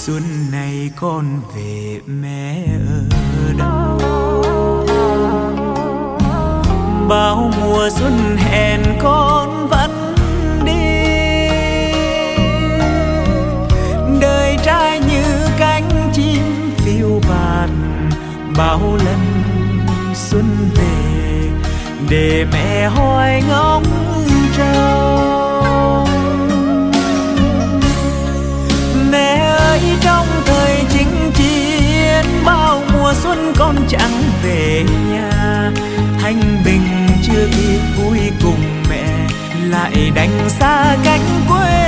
xuân này con về mẹ ở đâu? Bao mùa xuân hẹn con vẫn đi, đời trai như cánh chim phiêu bạt. Bao lần xuân về để mẹ hoài ngóng trông. Mẹ ơi, trong thời chinh chiến bao mùa xuân con chẳng về nhà. Thanh bình chưa kịp vui cùng mẹ, lại đành xa cánh quê